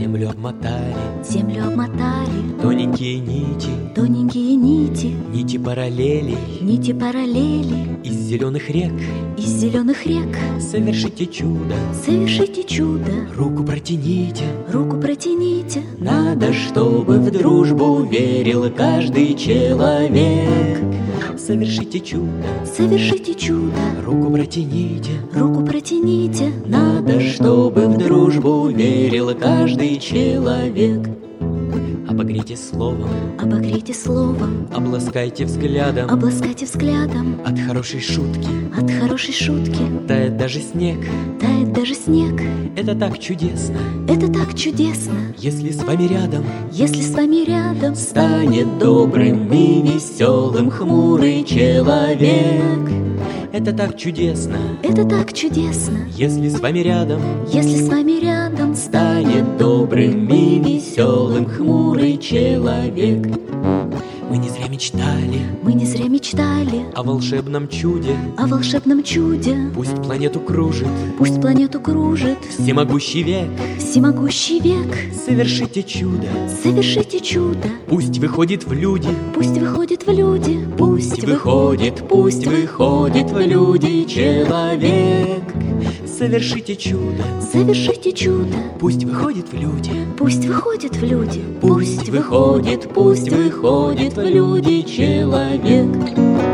Землю обмотали тоненькие нити, нити параллелей из зеленых рек. Совершите чудо, руку протяните. Надо, чтобы в дружбу верил каждый человек. Совершите чудо, руку протяните. Надо, чтобы в дружбу верил каждый человек. Обогрейте словом, обласкайте взглядом. От хорошей шутки тает даже снег. Это так чудесно, если с вами рядом Станет добрым и веселым хмурый человек. это так чудесно, если с вами рядом Станет добрым и веселым хмурый человек. Мы не зря мечтали О волшебном чуде. Пусть планету кружит всемогущий век. Совершите чудо, пусть выходит в люди. Пусть выходит в люди человек. Совершите чудо, пусть выходит в люди. Пусть выходит в люди человек.